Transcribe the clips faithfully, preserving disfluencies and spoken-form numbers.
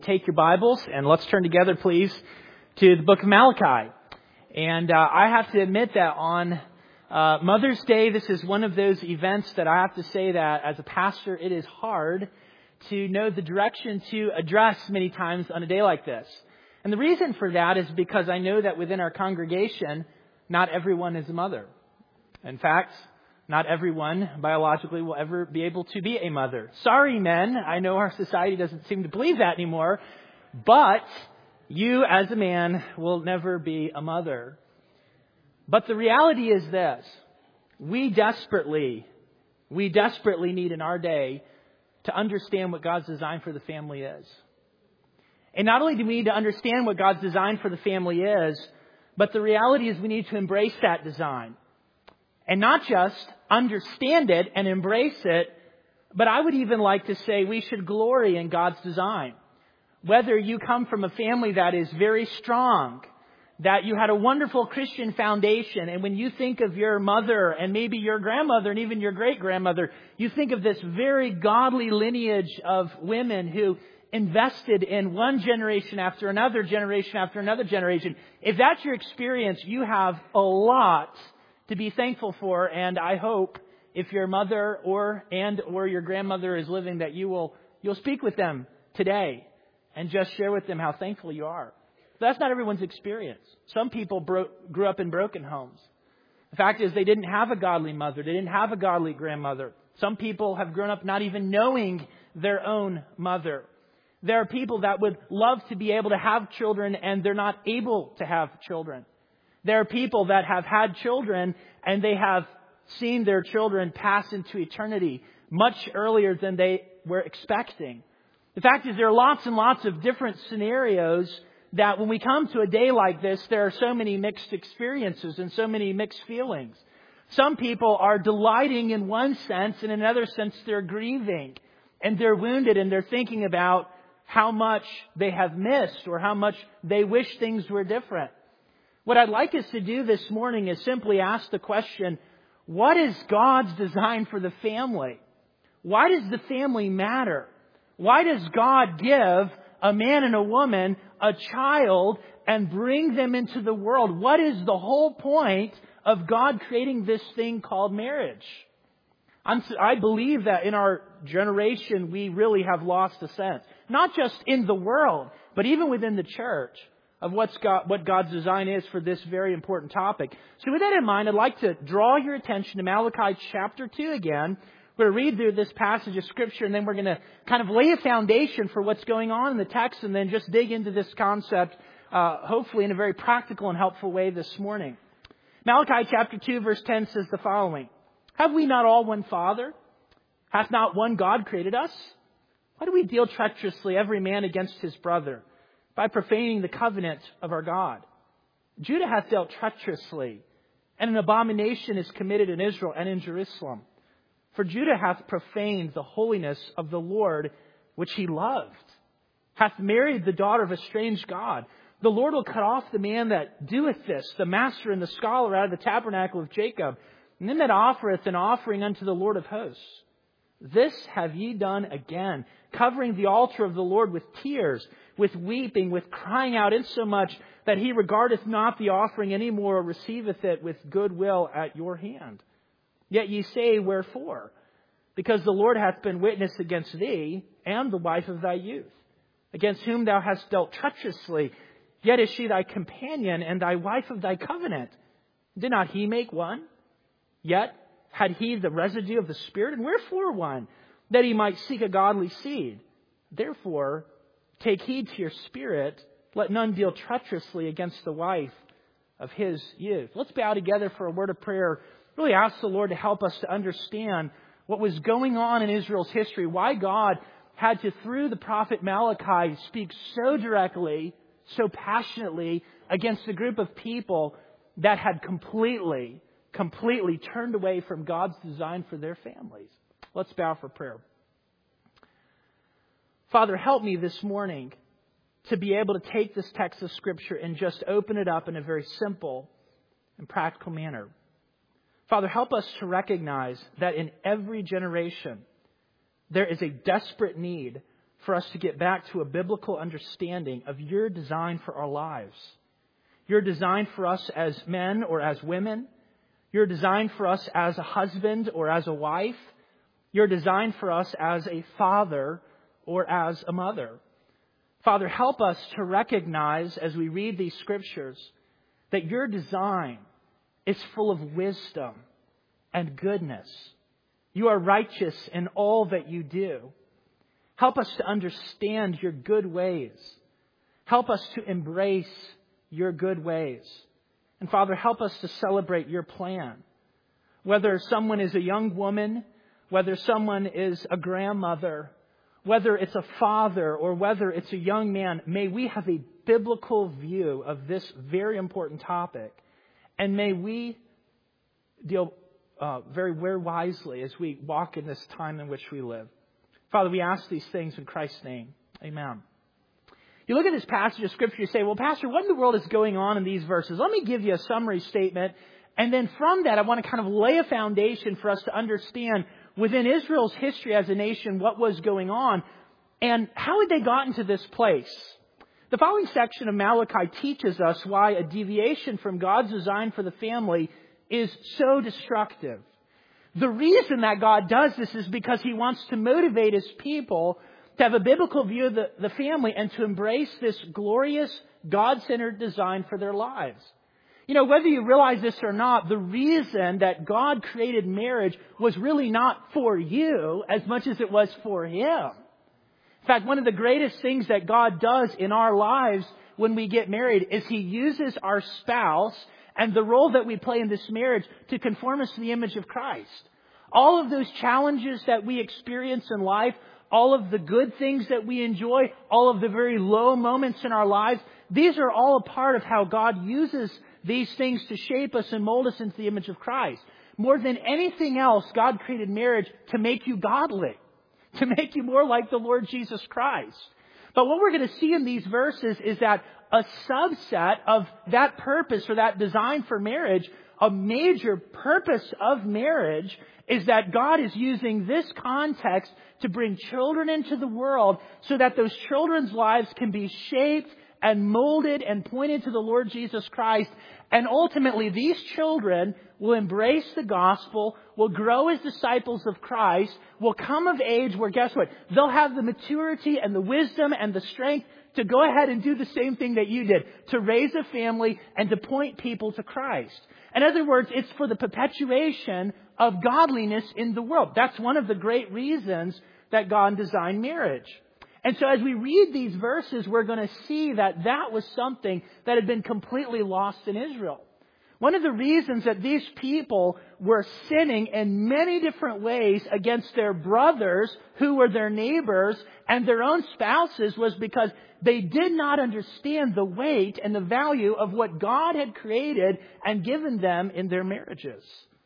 Take your Bibles and let's turn together, please, to the book of Malachi. And uh, I have to admit that on uh, Mother's Day, this is one of those events that I have to say that as a pastor, it is hard to know the direction to address many times on a day like this. And the reason for that is because I know that within our congregation, not everyone is a mother. In fact, not everyone biologically will ever be able to be a mother. Sorry, men. I know our society doesn't seem to believe that anymore. But you, as a man, will never be a mother. But the reality is this. We desperately, we desperately need in our day to understand what God's design for the family is. And not only do we need to understand what God's design for the family is, but the reality is we need to embrace that design. And not just understand it and embrace it, but I would even like to say we should glory in God's design. Whether you come from a family that is very strong, that you had a wonderful Christian foundation, and when you think of your mother and maybe your grandmother and even your great-grandmother, you think of this very godly lineage of women who invested in one generation after another generation after another generation. If that's your experience, you have a lot to be thankful for, and I hope if your mother or and or your grandmother is living that you will you'll speak with them today and just share with them how thankful you are. But that's not everyone's experience. Some people bro- grew up in broken homes. The fact is they didn't have a godly mother. They didn't have a godly grandmother. Some people have grown up not even knowing their own mother. There are people that would love to be able to have children and they're not able to have children. There are people that have had children and they have seen their children pass into eternity much earlier than they were expecting. The fact is there are lots and lots of different scenarios that when we come to a day like this, there are so many mixed experiences and so many mixed feelings. Some people are delighting in one sense, and in another sense they're grieving and they're wounded and they're thinking about how much they have missed or how much they wish things were different. What I'd like us to do this morning is simply ask the question, what is God's design for the family? Why does the family matter? Why does God give a man and a woman a child and bring them into the world? What is the whole point of God creating this thing called marriage? I'm, I believe that in our generation we really have lost a sense, not just in the world, but even within the church, of what's God, what God's design is for this very important topic. So with that in mind, I'd like to draw your attention to Malachi chapter two again. We're going to read through this passage of Scripture, and then we're going to kind of lay a foundation for what's going on in the text, and then just dig into this concept, uh, hopefully in a very practical and helpful way this morning. Malachi chapter two, verse ten says the following. Have we not all one Father? Hath not one God created us? Why do we deal treacherously every man against his brother, by profaning the covenant of our God? Judah hath dealt treacherously, and an abomination is committed in Israel and in Jerusalem. For Judah hath profaned the holiness of the Lord, which he loved, hath married the daughter of a strange god. The Lord will cut off the man that doeth this, the master and the scholar out of the tabernacle of Jacob, and them that offereth an offering unto the Lord of hosts. This have ye done again, covering the altar of the Lord with tears, with weeping, with crying out, insomuch that he regardeth not the offering any more, or receiveth it with good will at your hand. Yet ye say, wherefore? Because the Lord hath been witness against thee, and the wife of thy youth, against whom thou hast dealt treacherously. Yet is she thy companion, and thy wife of thy covenant. Did not he make one? Yet had he the residue of the Spirit? And wherefore one? That he might seek a godly seed. Therefore, take heed to your spirit. Let none deal treacherously against the wife of his youth. Let's bow together for a word of prayer. Really ask the Lord to help us to understand what was going on in Israel's history. Why God had to, through the prophet Malachi, speak so directly, so passionately against a group of people that had completely, completely turned away from God's design for their families. Let's bow for prayer. Father, help me this morning to be able to take this text of Scripture and just open it up in a very simple and practical manner. Father, help us to recognize that in every generation there is a desperate need for us to get back to a biblical understanding of your design for our lives. Your design for us as men or as women. Your design for us as a husband or as a wife. Your design for us as a father or as a mother. Father, help us to recognize as we read these scriptures that your design is full of wisdom and goodness. You are righteous in all that you do. Help us to understand your good ways. Help us to embrace your good ways. And Father, help us to celebrate your plan. Whether someone is a young woman, whether someone is a grandmother, whether it's a father or whether it's a young man, may we have a biblical view of this very important topic. And may we deal uh, very, very wisely as we walk in this time in which we live. Father, we ask these things in Christ's name. Amen. You look at this passage of Scripture, you say, well, Pastor, what in the world is going on in these verses? Let me give you a summary statement. And then from that, I want to kind of lay a foundation for us to understand within Israel's history as a nation what was going on and how had they gotten to this place. The following section of Malachi teaches us why a deviation from God's design for the family is so destructive. The reason that God does this is because He wants to motivate His people to have a biblical view of the, the family and to embrace this glorious, God-centered design for their lives. You know, whether you realize this or not, the reason that God created marriage was really not for you as much as it was for Him. In fact, one of the greatest things that God does in our lives when we get married is He uses our spouse and the role that we play in this marriage to conform us to the image of Christ. All of those challenges that we experience in life, all of the good things that we enjoy, all of the very low moments in our lives, these are all a part of how God uses these things to shape us and mold us into the image of Christ. More than anything else, God created marriage to make you godly, to make you more like the Lord Jesus Christ. But what we're going to see in these verses is that a subset of that purpose or that design for marriage, a major purpose of marriage, is that God is using this context to bring children into the world so that those children's lives can be shaped and molded and pointed to the Lord Jesus Christ. And ultimately, these children will embrace the gospel, will grow as disciples of Christ, will come of age where, guess what? They'll have the maturity and the wisdom and the strength to go ahead and do the same thing that you did, to raise a family and to point people to Christ. In other words, it's for the perpetuation of godliness in the world. That's one of the great reasons that God designed marriage. And so as we read these verses, we're going to see that that was something that had been completely lost in Israel. One of the reasons that these people were sinning in many different ways against their brothers, who were their neighbors, and their own spouses, was because they did not understand the weight and the value of what God had created and given them in their marriages.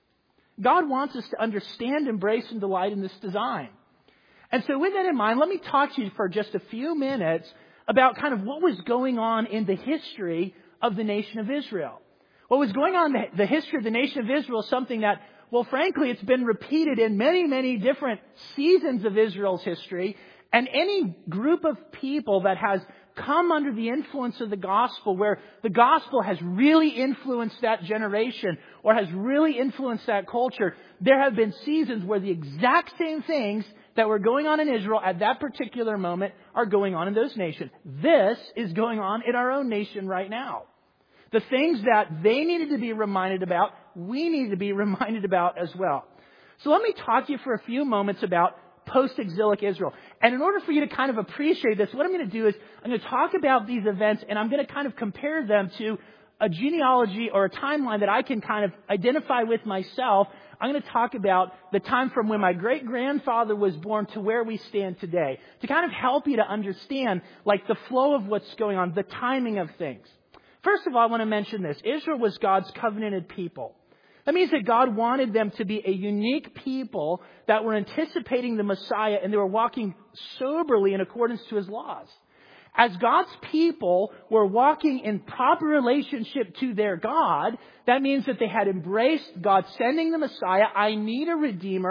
God wants us to understand, embrace, and delight in this design. And so with that in mind, let me talk to you for just a few minutes about kind of what was going on in the history of the nation of Israel. What was going on in the history of the nation of Israel is something that, well, frankly, it's been repeated in many, many different seasons of Israel's history. And any group of people that has come under the influence of the gospel, where the gospel has really influenced that generation or has really influenced that culture, there have been seasons where the exact same things that were going on in Israel at that particular moment are going on in those nations. This is going on in our own nation right now. The things that they needed to be reminded about, we need to be reminded about as well. So let me talk to you for a few moments about post-exilic Israel. And in order for you to kind of appreciate this, what I'm going to do is I'm going to talk about these events and I'm going to kind of compare them to a genealogy or a timeline that I can kind of identify with myself. I'm going to talk about the time from when my great-grandfather was born to where we stand today, to kind of help you to understand like the flow of what's going on, the timing of things. First of all, I want to mention this. Israel was God's covenanted people. That means that God wanted them to be a unique people that were anticipating the Messiah and they were walking soberly in accordance to His laws. As God's people were walking in proper relationship to their God, that means that they had embraced God sending the Messiah. I need a Redeemer.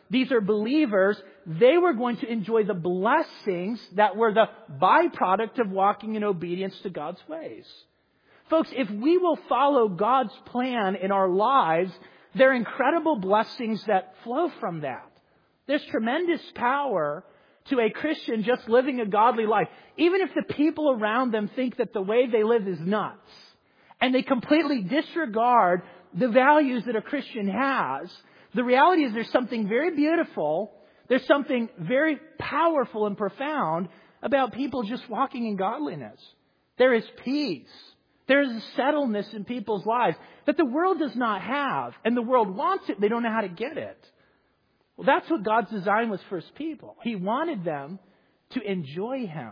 these are believers. They were going to enjoy the blessings that were the byproduct of walking in obedience to God's ways. Folks, if we will follow God's plan in our lives, there are incredible blessings that flow from that. There's tremendous power to a Christian just living a godly life, even if the people around them think that the way they live is nuts, and they completely disregard the values that a Christian has. The reality is there's something very beautiful, there's something very powerful and profound about people just walking in godliness. There is peace. There is a settledness in people's lives that the world does not have, and the world wants it. They don't know how to get it. Well, that's what God's design was for His people. He wanted them to enjoy Him.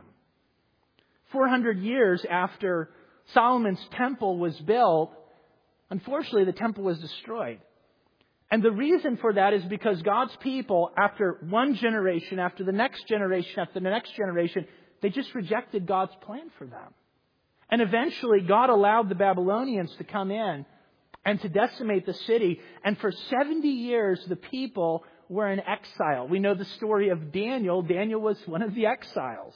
four hundred years after Solomon's temple was built, unfortunately, the temple was destroyed. And the reason for that is because God's people, after one generation, after the next generation, after the next generation, they just rejected God's plan for them. And eventually, God allowed the Babylonians to come in and to decimate the city. And for seventy years, the people were in exile. We know the story of Daniel. Daniel was one of the exiles.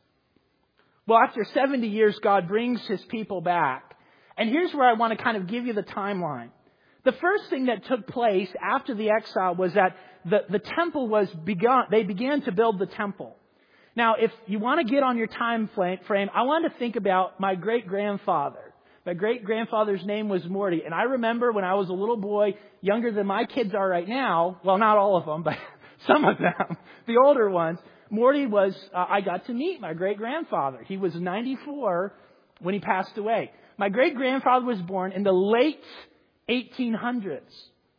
Well, after seventy years, God brings His people back. And here's where I want to kind of give you the timeline. The first thing that took place after the exile was that the, the temple was begun. They began to build the temple. Now, if you want to get on your time frame, I want to think about my great-grandfather. My great-grandfather's name was Morty. And I remember when I was a little boy, younger than my kids are right now, well, not all of them, but some of them, the older ones, Morty was, uh, I got to meet my great-grandfather. He was ninety-four when he passed away. My great-grandfather was born in the late eighteen hundreds.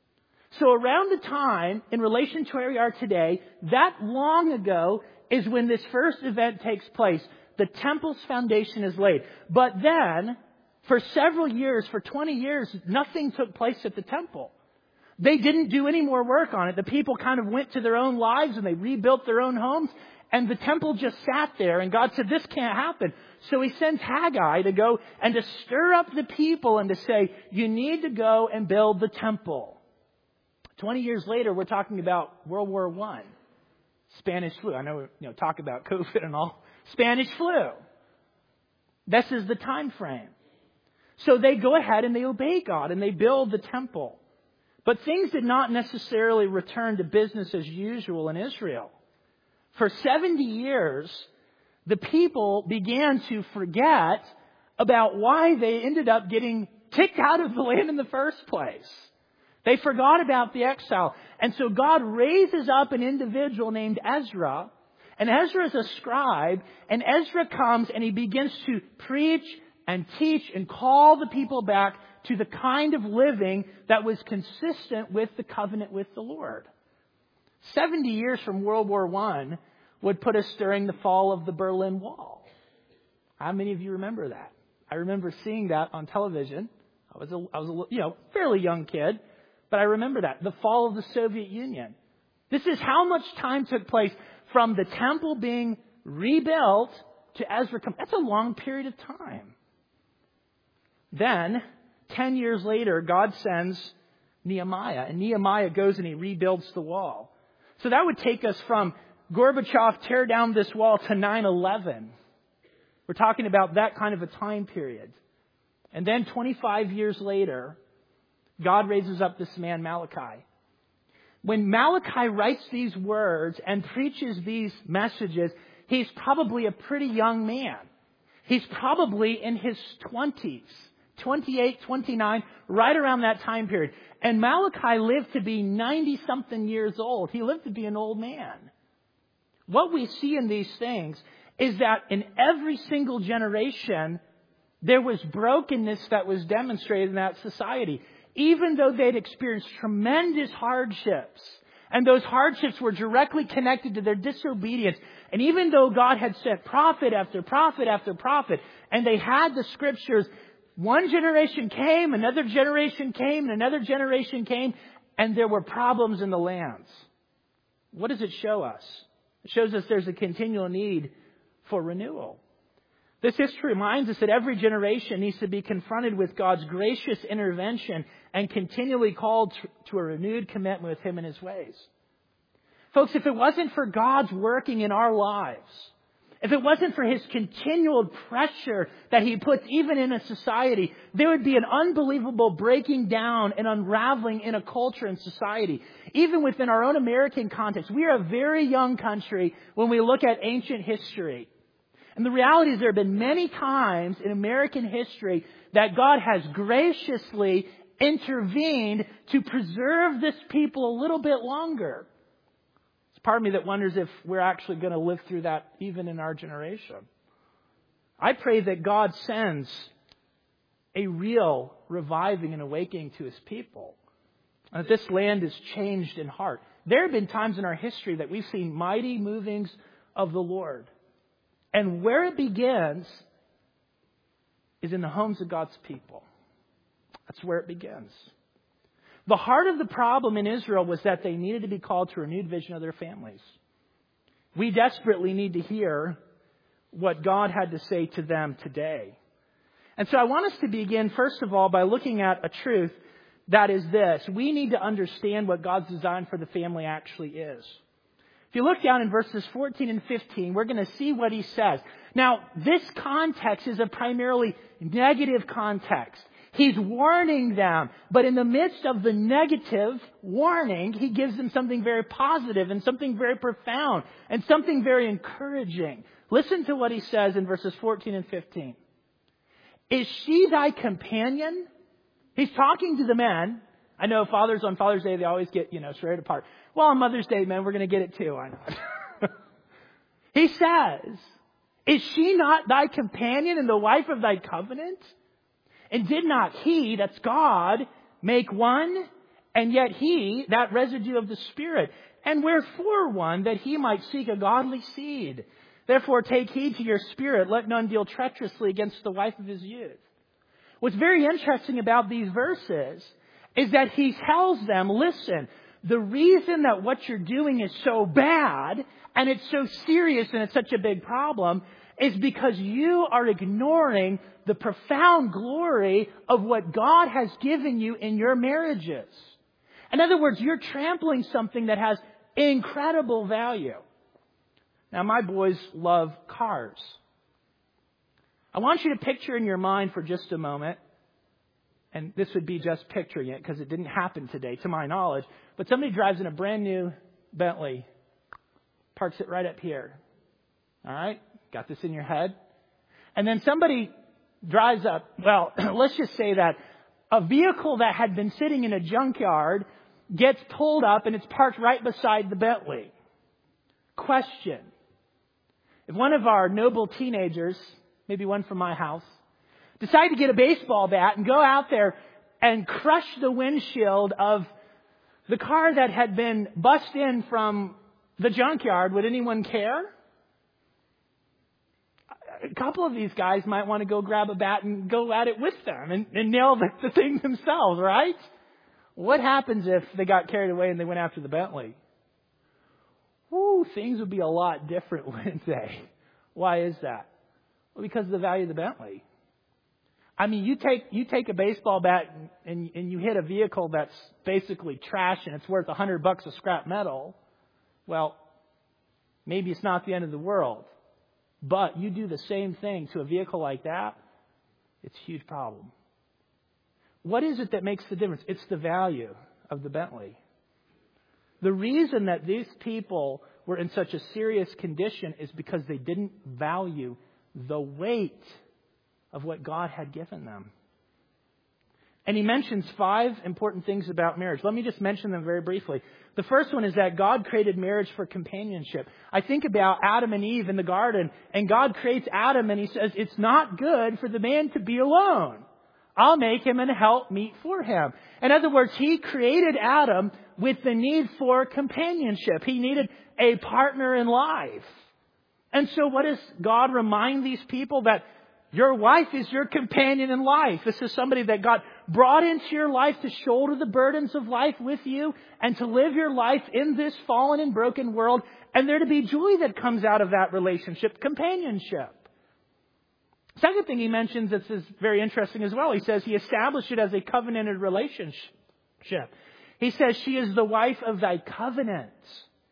So around the time, in relation to where we are today, that long ago is when this first event takes place. The temple's foundation is laid. But then, for several years, for twenty years, nothing took place at the temple. They didn't do any more work on it. The people kind of went to their own lives and they rebuilt their own homes. And the temple just sat there. And God said, this can't happen. So He sends Haggai to go and to stir up the people and to say, you need to go and build the temple. Twenty years later, we're talking about World War One. Spanish flu. I know, you know, talk about COVID and all. Spanish flu. This is the time frame. So they go ahead and they obey God and they build the temple. But things did not necessarily return to business as usual in Israel. For seventy years, the people began to forget about why they ended up getting kicked out of the land in the first place. They forgot about the exile. And so God raises up an individual named Ezra. And Ezra is a scribe. And Ezra comes and he begins to preach and teach and call the people back to the kind of living that was consistent with the covenant with the Lord. Seventy years from World War One would put us during the fall of the Berlin Wall. How many of you remember that? I remember seeing that on television. I was a, I was a you know fairly young kid, but I remember that. The fall of the Soviet Union. This is how much time took place from the temple being rebuilt to Ezra. That's a long period of time. Then, ten years later, God sends Nehemiah. And Nehemiah goes and he rebuilds the wall. So that would take us from Gorbachev tear down this wall to nine eleven. We're talking about that kind of a time period. And then twenty-five years later, God raises up this man Malachi. When Malachi writes these words and preaches these messages, he's probably a pretty young man. He's probably in his twenties, twenty-eight, twenty-nine, right around that time period. And Malachi lived to be ninety-something years old. He lived to be an old man. What we see in these things is that in every single generation, there was brokenness that was demonstrated in that society. Even though they'd experienced tremendous hardships, and those hardships were directly connected to their disobedience, and even though God had sent prophet after prophet after prophet, and they had the scriptures, one generation came, another generation came, and another generation came, and there were problems in the lands. What does it show us? It shows us there's a continual need for renewal. This history reminds us that every generation needs to be confronted with God's gracious intervention and continually called to a renewed commitment with Him and His ways. Folks, if it wasn't for God's working in our lives, if it wasn't for His continual pressure that He puts even in a society, there would be an unbelievable breaking down and unraveling in a culture and society. Even within our own American context, we are a very young country when we look at ancient history. And the reality is there have been many times in American history that God has graciously intervened to preserve this people a little bit longer. It's part of me that wonders if we're actually going to live through that even in our generation. I pray that God sends a real reviving and awakening to His people. And that this land is changed in heart. There have been times in our history that we've seen mighty movings of the Lord. And where it begins is in the homes of God's people. That's where it begins. The heart of the problem in Israel was that they needed to be called to a renewed vision of their families. We desperately need to hear what God had to say to them today. And so I want us to begin, first of all, by looking at a truth that is this. We need to understand what God's design for the family actually is. If you look down in verses fourteen and fifteen, we're going to see what He says. Now, this context is a primarily negative context. He's warning them, but in the midst of the negative warning, He gives them something very positive and something very profound and something very encouraging. Listen to what He says in verses fourteen and fifteen. Is she thy companion? He's talking to the men. I know fathers on Father's Day, they always get, you know, straight apart. Well, on Mother's Day, man, we're going to get it too. I know. He says, is she not thy companion and the wife of thy covenant? And did not He, that's God, make one? And yet He, that residue of the Spirit. And wherefore one? That He might seek a godly seed. Therefore take heed to your spirit. Let none deal treacherously against the wife of his youth. What's very interesting about these verses is that He tells them, listen, the reason that what you're doing is so bad and it's so serious and it's such a big problem is because you are ignoring the profound glory of what God has given you in your marriages. In other words, you're trampling something that has incredible value. Now, my boys love cars. I want you to picture in your mind for just a moment, and this would be just picturing it because it didn't happen today, to my knowledge, but somebody drives in a brand new Bentley, parks it right up here. All right? Got this in your head? And then somebody drives up, well, let's just say that a vehicle that had been sitting in a junkyard gets pulled up and it's parked right beside the Bentley. Question. If one of our noble teenagers, maybe one from my house, decide to get a baseball bat and go out there and crush the windshield of the car that had been bussed in from the junkyard, would anyone care? A couple of these guys might want to go grab a bat and go at it with them and, and nail the, the thing themselves, right? What happens if they got carried away and they went after the Bentley? Woo, things would be a lot different, wouldn't they? Why is that? Well, because of the value of the Bentley. I mean, you take you take a baseball bat and, and, and you hit a vehicle that's basically trash and it's worth a hundred bucks of scrap metal. Well, maybe it's not the end of the world. But you do the same thing to a vehicle like that, it's a huge problem. What is it that makes the difference? It's the value of the Bentley. The reason that these people were in such a serious condition is because they didn't value the weight of what God had given them. And He mentions five important things about marriage. Let me just mention them very briefly. The first one is that God created marriage for companionship. I think about Adam and Eve in the garden, and God creates Adam and He says, it's not good for the man to be alone. I'll make him and help meet for him. In other words, He created Adam with the need for companionship. He needed a partner in life. And so what does God remind these people? That your wife is your companion in life. This is somebody that God brought into your life to shoulder the burdens of life with you and to live your life in this fallen and broken world. And there to be joy that comes out of that relationship, companionship. Second thing He mentions that's is very interesting as well. He says He established it as a covenanted relationship. He says she is the wife of thy covenant.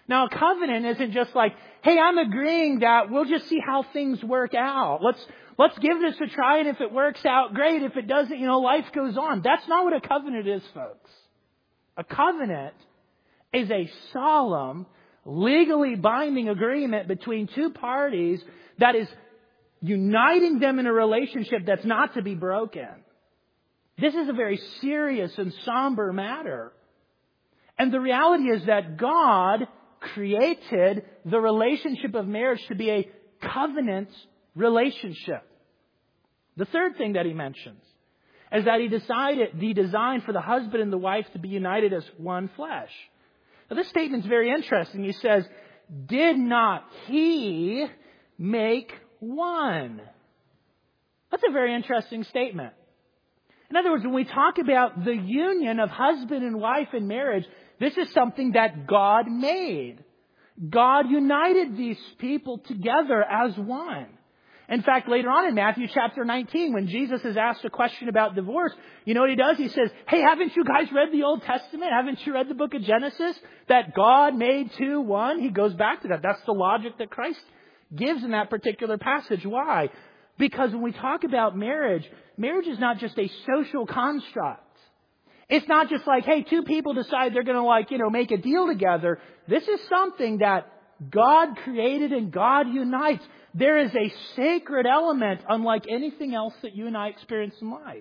Now, a covenant isn't just like, hey, I'm agreeing that we'll just see how things work out. Let's let's give this a try, and if it works out, great. If it doesn't, you know, life goes on. That's not what a covenant is, folks. A covenant is a solemn, legally binding agreement between two parties that is uniting them in a relationship that's not to be broken. This is a very serious and somber matter. And the reality is that God created the relationship of marriage to be a covenant relationship. The third thing that he mentions is that he decided, he designed for the husband and the wife to be united as one flesh. Now this statement is very interesting. He says, did not he make one? That's a very interesting statement. In other words, when we talk about the union of husband and wife in marriage, this is something that God made. God united these people together as one. In fact, later on in Matthew chapter nineteen, when Jesus is asked a question about divorce, you know what he does? He says, hey, haven't you guys read the Old Testament? Haven't you read the book of Genesis? That God made two one? He goes back to that. That's the logic that Christ gives in that particular passage. Why? Because when we talk about marriage, marriage is not just a social construct. It's not just like, hey, two people decide they're going to like, you know, make a deal together. This is something that God created and God unites. There is a sacred element unlike anything else that you and I experience in life.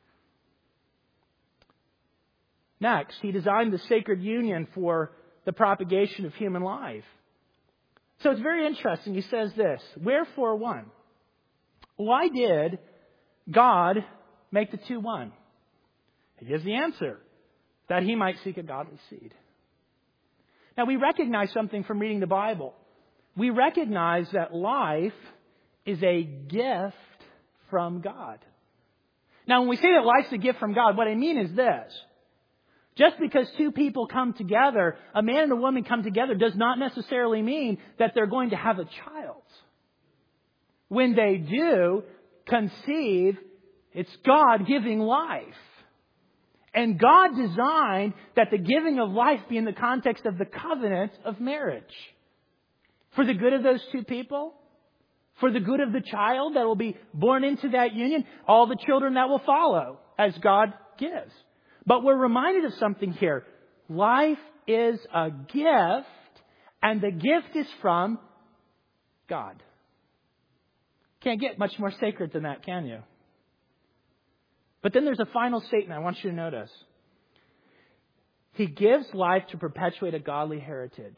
Next, he designed the sacred union for the propagation of human life. So it's very interesting. He says this, wherefore one? Why did God make the two one? He gives the answer, that he might seek a godly seed. Now we recognize something from reading the Bible. We recognize that life is a gift from God. Now when we say that life's a gift from God, what I mean is this. Just because two people come together, a man and a woman come together, does not necessarily mean that they're going to have a child. When they do conceive, it's God giving life. And God designed that the giving of life be in the context of the covenant of marriage. For the good of those two people, for the good of the child that will be born into that union, all the children that will follow as God gives. But we're reminded of something here. Life is a gift, and the gift is from God. Can't get much more sacred than that, can you? But then there's a final statement I want you to notice. He gives life to perpetuate a godly heritage.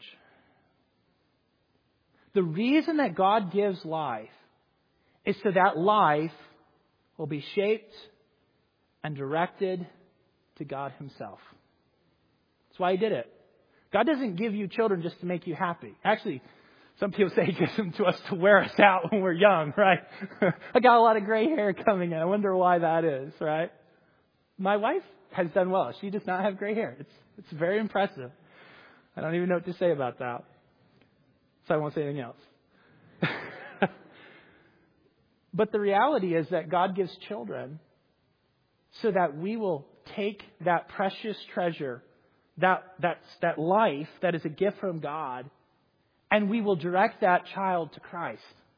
The reason that God gives life is so that life will be shaped and directed to God Himself. That's why He did it. God doesn't give you children just to make you happy. Actually, some people say He gives them to us to wear us out when we're young, right? I got a lot of gray hair coming in. I wonder why that is, right? My wife has done well. She does not have gray hair. It's it's very impressive. I don't even know what to say about that. So I won't say anything else. But the reality is that God gives children so that we will take that precious treasure, that, that, that life that is a gift from God, and we will direct that child to Christ.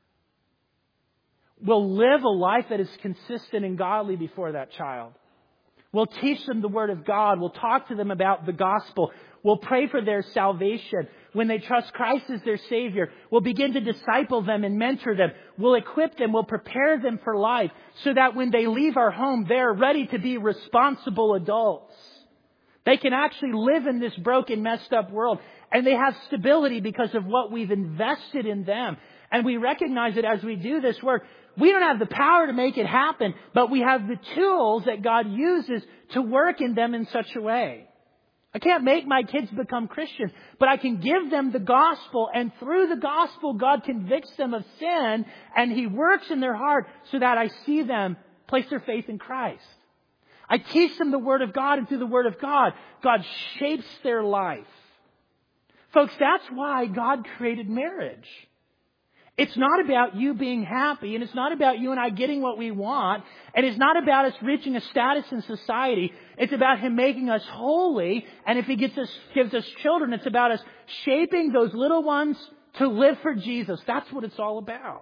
We'll live a life that is consistent and godly before that child. We'll teach them the Word of God. We'll talk to them about the gospel. We'll pray for their salvation. When they trust Christ as their Savior, we'll begin to disciple them and mentor them. We'll equip them. We'll prepare them for life so that when they leave our home, they're ready to be responsible adults. They can actually live in this broken, messed up world. And they have stability because of what we've invested in them. And we recognize that as we do this work, we don't have the power to make it happen, but we have the tools that God uses to work in them in such a way. I can't make my kids become Christians, but I can give them the gospel, and through the gospel, God convicts them of sin, and He works in their heart so that I see them place their faith in Christ. I teach them the Word of God, and through the Word of God, God shapes their life. Folks, that's why God created marriage. It's not about you being happy, and it's not about you and I getting what we want, and it's not about us reaching a status in society. It's about Him making us holy, and if He gets us, gives us children, it's about us shaping those little ones to live for Jesus. That's what it's all about.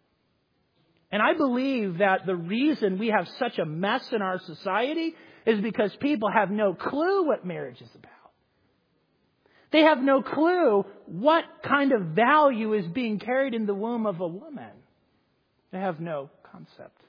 And I believe that the reason we have such a mess in our society is because people have no clue what marriage is about. They have no clue what kind of value is being carried in the womb of a woman. They have no concept.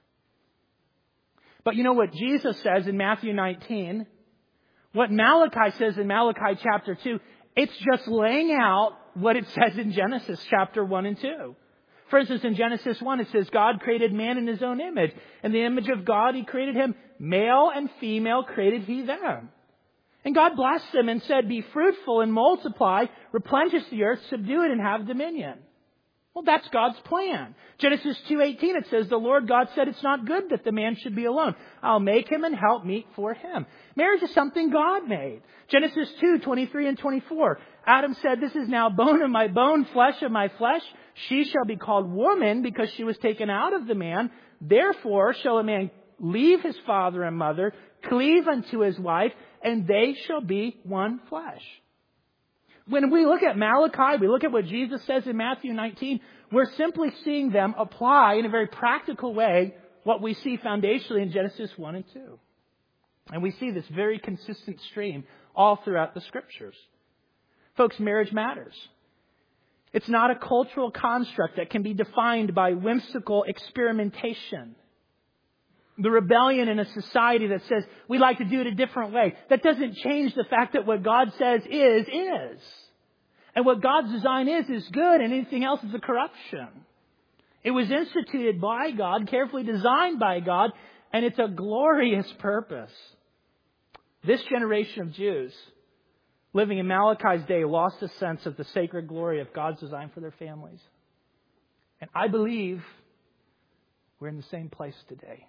But you know what Jesus says in Matthew nineteen? What Malachi says in Malachi chapter two? It's just laying out what it says in Genesis chapter one and two. For instance, in Genesis one, it says, God created man in His own image. In the image of God, He created him. Male and female created He them. And God blessed them and said, be fruitful and multiply, replenish the earth, subdue it, and have dominion. Well, that's God's plan. Genesis two eighteen, it says, the Lord God said, it's not good that the man should be alone. I'll make him and help meet for him. Marriage is something God made. Genesis two twenty-three and twenty-four. Adam said, this is now bone of my bone, flesh of my flesh. She shall be called woman because she was taken out of the man. Therefore shall a man leave his father and mother, cleave unto his wife, and they shall be one flesh. When we look at Malachi, we look at what Jesus says in Matthew nineteen, we're simply seeing them apply in a very practical way what we see foundationally in Genesis one and two. And we see this very consistent stream all throughout the Scriptures. Folks, marriage matters. It's not a cultural construct that can be defined by whimsical experimentation. The rebellion in a society that says we like to do it a different way. That doesn't change the fact that what God says is, is. And what God's design is, is good, and anything else is a corruption. It was instituted by God, carefully designed by God, and it's a glorious purpose. This generation of Jews living in Malachi's day lost a sense of the sacred glory of God's design for their families. And I believe we're in the same place today.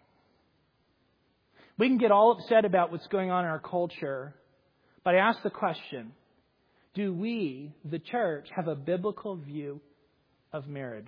We can get all upset about what's going on in our culture, but I ask the question, do we, the church, have a biblical view of marriage?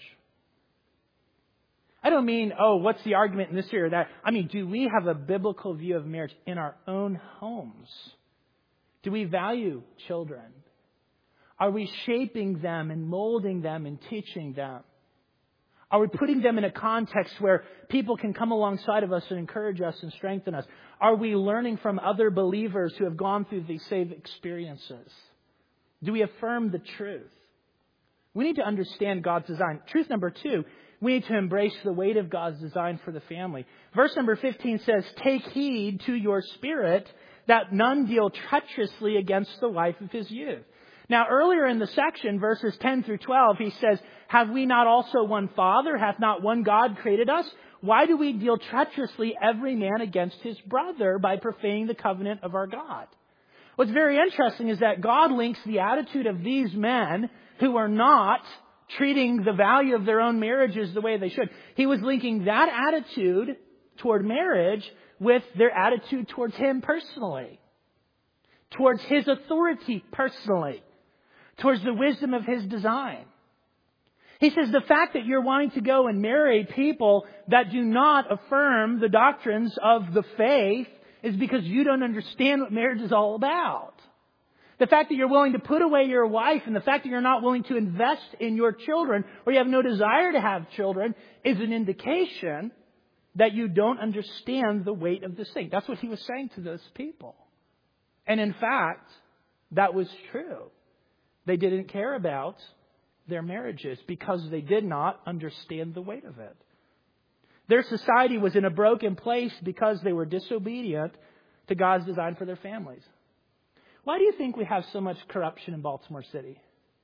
I don't mean, oh, what's the argument in this area or that? I mean, do we have a biblical view of marriage in our own homes? Do we value children? Are we shaping them and molding them and teaching them? Are we putting them in a context where people can come alongside of us and encourage us and strengthen us? Are we learning from other believers who have gone through these same experiences? Do we affirm the truth? We need to understand God's design. Truth number two, we need to embrace the weight of God's design for the family. Verse number fifteen says, take heed to your spirit that none deal treacherously against the wife of his youth. Now, earlier in the section, verses ten through twelve, he says, have we not also one Father? Hath not one God created us? Why do we deal treacherously every man against his brother by profaning the covenant of our God? What's very interesting is that God links the attitude of these men who are not treating the value of their own marriages the way they should. He was linking that attitude toward marriage with their attitude towards Him personally, towards His authority personally, towards the wisdom of His design. He says the fact that you're wanting to go and marry people that do not affirm the doctrines of the faith is because you don't understand what marriage is all about. The fact that you're willing to put away your wife and the fact that you're not willing to invest in your children or you have no desire to have children is an indication that you don't understand the weight of this thing. That's what he was saying to those people. And in fact, that was true. They didn't care about their marriages because they did not understand the weight of it. Their society was in a broken place because they were disobedient to God's design for their families. Why do you think we have so much corruption in Baltimore City?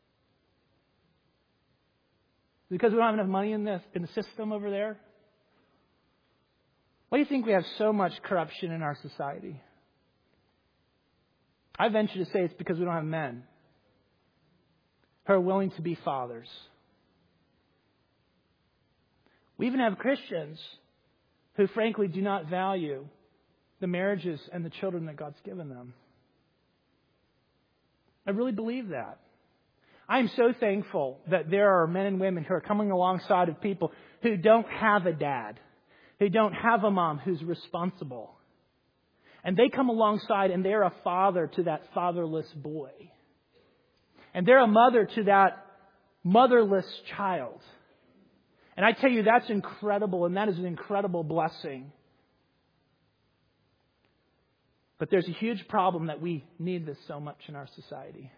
Because we don't have enough money in the, in the system over there? Why do you think we have so much corruption in our society? I venture to say it's because we don't have men who are willing to be fathers. We even have Christians who frankly do not value the marriages and the children that God's given them. I really believe that. I'm so thankful that there are men and women who are coming alongside of people who don't have a dad, who don't have a mom who's responsible. And they come alongside and they're a father to that fatherless boy. And they're a mother to that motherless child. And I tell you, that's incredible, and that is an incredible blessing. But there's a huge problem that we need this so much in our society.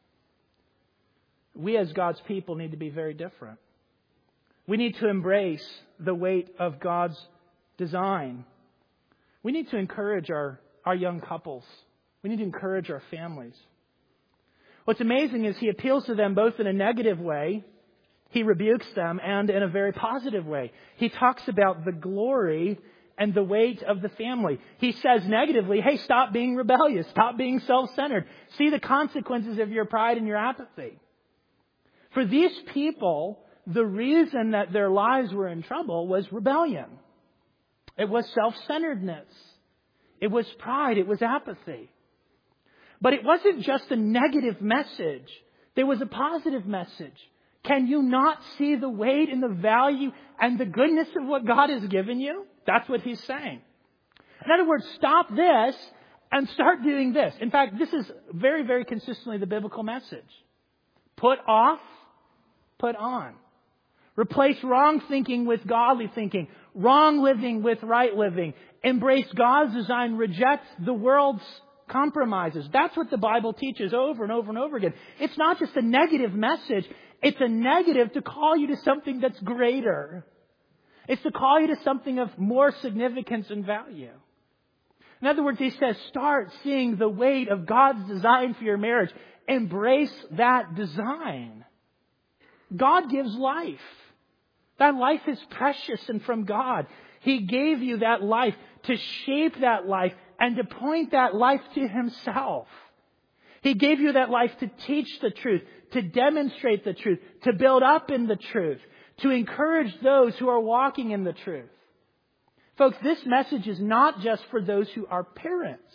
We as God's people need to be very different. We need to embrace the weight of God's design. We need to encourage our, our young couples. We need to encourage our families. What's amazing is He appeals to them both in a negative way, He rebukes them, and in a very positive way. He talks about the glory and the weight of the family. He says negatively, hey, stop being rebellious. Stop being self-centered. See the consequences of your pride and your apathy. For these people, the reason that their lives were in trouble was rebellion. It was self-centeredness. It was pride. It was apathy. But it wasn't just a negative message. There was a positive message. Can you not see the weight and the value and the goodness of what God has given you? That's what He's saying. In other words, stop this and start doing this. In fact, this is very, very consistently the biblical message. Put off, put on. Replace wrong thinking with godly thinking. Wrong living with right living. Embrace God's design. Reject the world's compromises. That's what the Bible teaches over and over and over again. It's not just a negative message. It's a negative to call you to something that's greater. It's to call you to something of more significance and value. In other words, He says, start seeing the weight of God's design for your marriage. Embrace that design. God gives life. That life is precious and from God. He gave you that life to shape that life and to point that life to Himself. He gave you that life to teach the truth, to demonstrate the truth, to build up in the truth, to encourage those who are walking in the truth. Folks, this message is not just for those who are parents.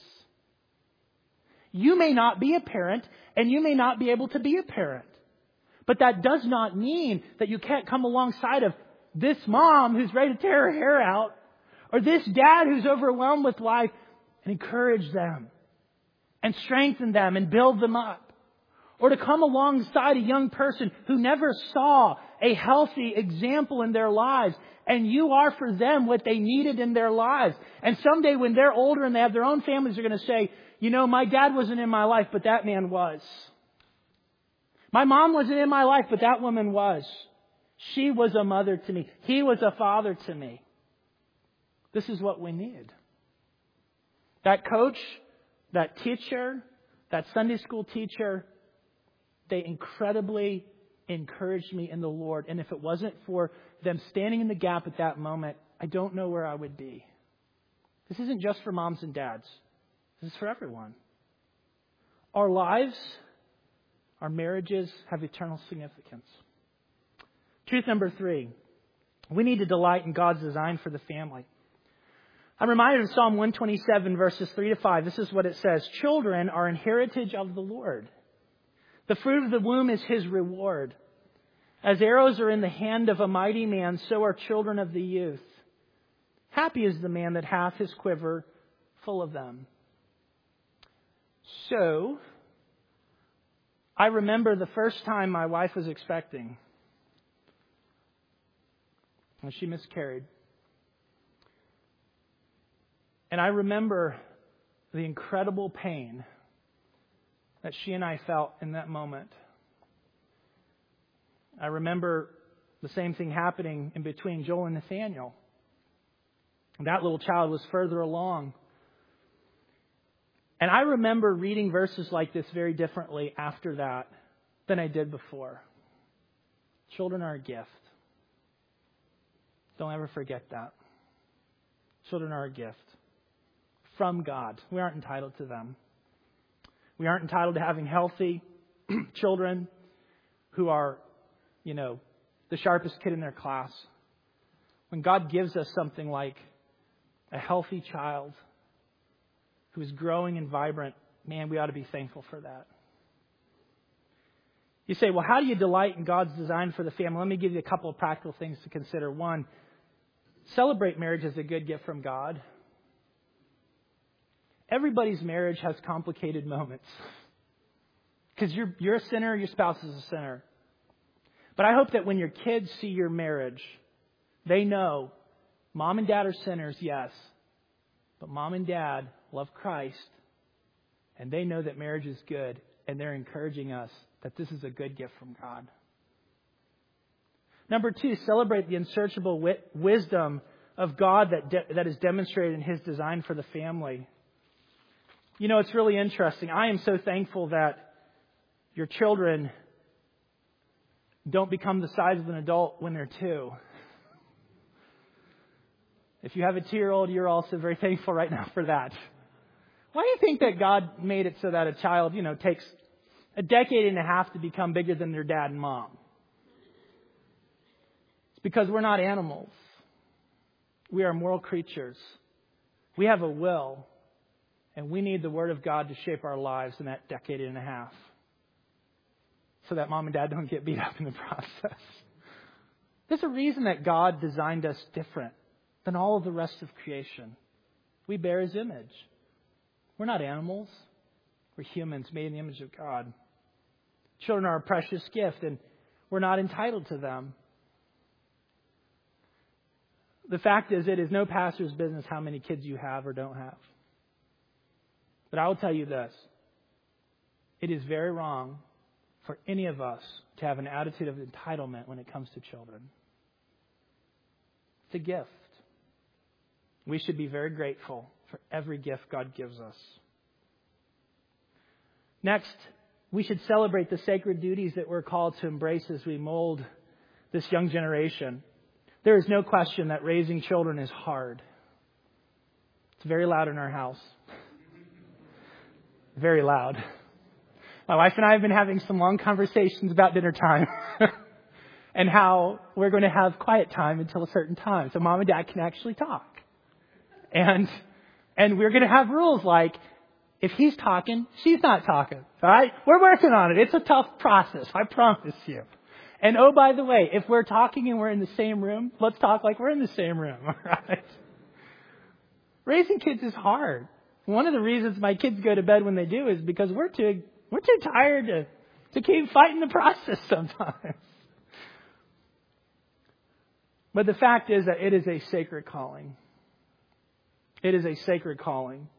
You may not be a parent, and you may not be able to be a parent. But that does not mean that you can't come alongside of this mom who's ready to tear her hair out, or this dad who's overwhelmed with life, and encourage them and strengthen them and build them up. Or to come alongside a young person who never saw a healthy example in their lives, and you are for them what they needed in their lives. And someday when they're older and they have their own families, they're going to say, you know, my dad wasn't in my life, but that man was. My mom wasn't in my life, but that woman was. She was a mother to me. He was a father to me. This is what we need. That coach, that teacher, that Sunday school teacher, they incredibly encouraged me in the Lord. And if it wasn't for them standing in the gap at that moment, I don't know where I would be. This isn't just for moms and dads. This is for everyone. Our lives, our marriages have eternal significance. Truth number three, we need to delight in God's design for the family. I'm reminded of Psalm one twenty-seven, verses three to five. This is what it says. Children are an heritage of the Lord. The fruit of the womb is His reward. As arrows are in the hand of a mighty man, so are children of the youth. Happy is the man that hath his quiver full of them. So, I remember the first time my wife was expecting. And she miscarried. And I remember the incredible pain that she and I felt in that moment. I remember the same thing happening in between Joel and Nathaniel. That little child was further along. And I remember reading verses like this very differently after that than I did before. Children are a gift. Don't ever forget that. Children are a gift from God. We aren't entitled to them. We aren't entitled to having healthy children who are, you know, the sharpest kid in their class. When God gives us something like a healthy child who is growing and vibrant, man, we ought to be thankful for that. You say, well, how do you delight in God's design for the family? Let me give you a couple of practical things to consider. One, celebrate marriage as a good gift from God. Everybody's marriage has complicated moments. Because you're, you're a sinner, your spouse is a sinner. But I hope that when your kids see your marriage, they know mom and dad are sinners, yes. But mom and dad love Christ. And they know that marriage is good. And they're encouraging us that this is a good gift from God. Number two, celebrate the unsearchable wi- wisdom of God that de- that is demonstrated in His design for the family. You know, it's really interesting. I am so thankful that your children don't become the size of an adult when they're two. If you have a two-year-old, you're also very thankful right now for that. Why do you think that God made it so that a child, you know, takes a decade and a half to become bigger than their dad and mom? It's because we're not animals. We are moral creatures. We have a will. And we need the Word of God to shape our lives in that decade and a half. So that mom and dad don't get beat up in the process. There's a reason that God designed us different than all of the rest of creation. We bear His image. We're not animals. We're humans made in the image of God. Children are a precious gift, and we're not entitled to them. The fact is, it is no pastor's business how many kids you have or don't have. But I will tell you this. It is very wrong for any of us to have an attitude of entitlement when it comes to children. It's a gift. We should be very grateful for every gift God gives us. Next, we should celebrate the sacred duties that we're called to embrace as we mold this young generation. There is no question that raising children is hard. It's very loud in our house. Very loud. My wife and I have been having some long conversations about dinner time and how we're going to have quiet time until a certain time so mom and dad can actually talk. And and we're going to have rules like, if he's talking, she's not talking. All right? We're working on it. It's a tough process, I promise you. And oh, by the way, if we're talking and we're in the same room, let's talk like we're in the same room. All right? Raising kids is hard. One of the reasons my kids go to bed when they do is because we're too we're too tired to, to keep fighting the process sometimes. But the fact is that it is a sacred calling. It is a sacred calling.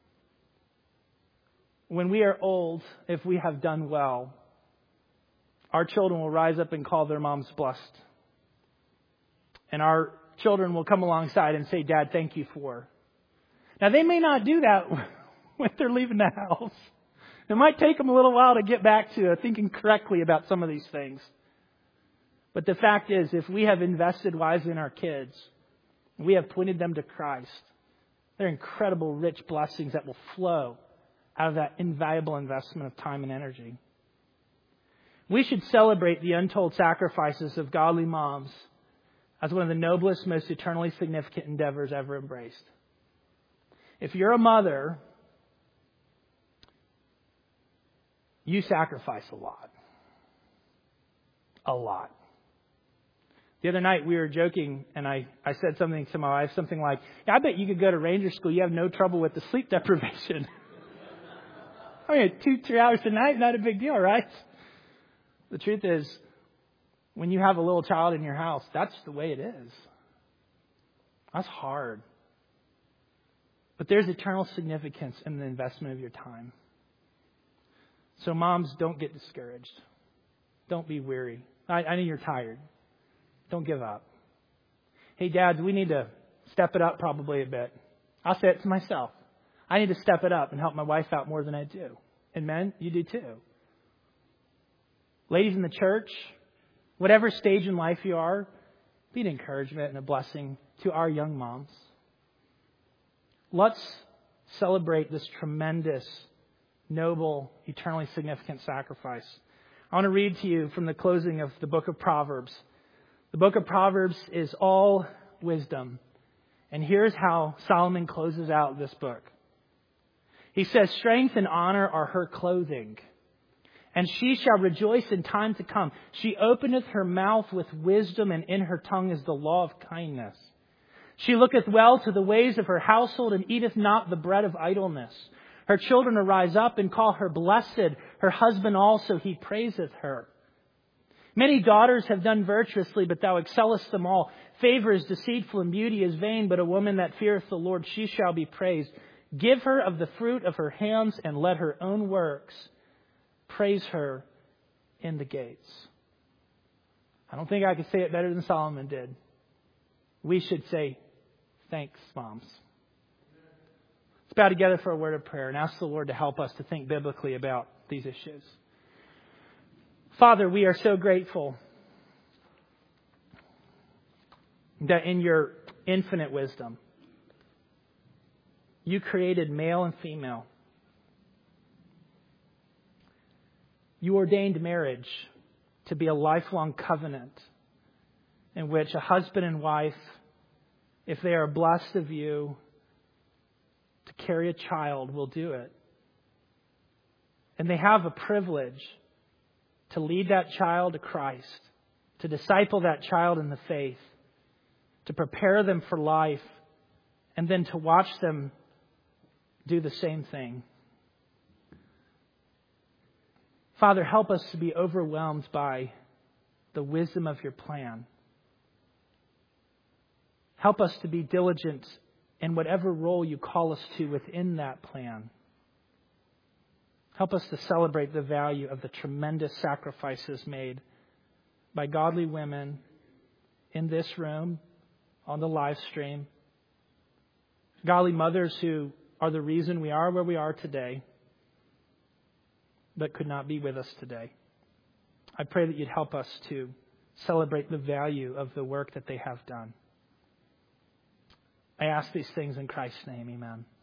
When we are old, if we have done well, our children will rise up and call their moms blessed. And our children will come alongside and say, Dad, thank you for. Now, they may not do that when they're leaving the house. It might take them a little while to get back to thinking correctly about some of these things. But the fact is, if we have invested wisely in our kids, we have pointed them to Christ, they're incredible, rich blessings that will flow out of that invaluable investment of time and energy. We should celebrate the untold sacrifices of godly moms as one of the noblest, most eternally significant endeavors ever embraced. If you're a mother, you sacrifice a lot. A lot. The other night we were joking and I, I said something to my wife, something like, yeah, I bet you could go to Ranger School. You have no trouble with the sleep deprivation. I mean, two, three hours a night, not a big deal, right? The truth is, when you have a little child in your house, that's the way it is. That's hard. But there's eternal significance in the investment of your time. So moms, don't get discouraged. Don't be weary. I, I know you're tired. Don't give up. Hey, dads, we need to step it up probably a bit. I'll say it to myself. I need to step it up and help my wife out more than I do. And men, you do too. Ladies in the church, whatever stage in life you are, be an encouragement and a blessing to our young moms. Let's celebrate this tremendous, noble, eternally significant sacrifice. I want to read to you from the closing of the book of Proverbs. The book of Proverbs is all wisdom. And here's how Solomon closes out this book. He says, strength and honor are her clothing, And she shall rejoice in time to come. She openeth her mouth with wisdom, and in her tongue is the law of kindness. She looketh well to the ways of her household, and eateth not the bread of idleness. Her children arise up and call her blessed. Her husband also, he praiseth her. Many daughters have done virtuously, but thou excellest them all. Favor is deceitful and beauty is vain, but a woman that feareth the Lord, she shall be praised. Give her of the fruit of her hands, and let her own works praise her in the gates. I don't think I could say it better than Solomon did. We should say, thanks, moms. Let's bow together for a word of prayer and ask the Lord to help us to think biblically about these issues. Father, we are so grateful that in your infinite wisdom, you created male and female. You ordained marriage to be a lifelong covenant in which a husband and wife, if they are blessed of you to carry a child, will do it. And they have a privilege to lead that child to Christ, to disciple that child in the faith, to prepare them for life, and then to watch them do the same thing. Father, help us to be overwhelmed by the wisdom of your plan. Help us to be diligent in whatever role you call us to within that plan. Help us to celebrate the value of the tremendous sacrifices made by godly women in this room, on the live stream. Godly mothers who are the reason we are where we are today, but could not be with us today. I pray that you'd help us to celebrate the value of the work that they have done. I ask these things in Christ's name. Amen.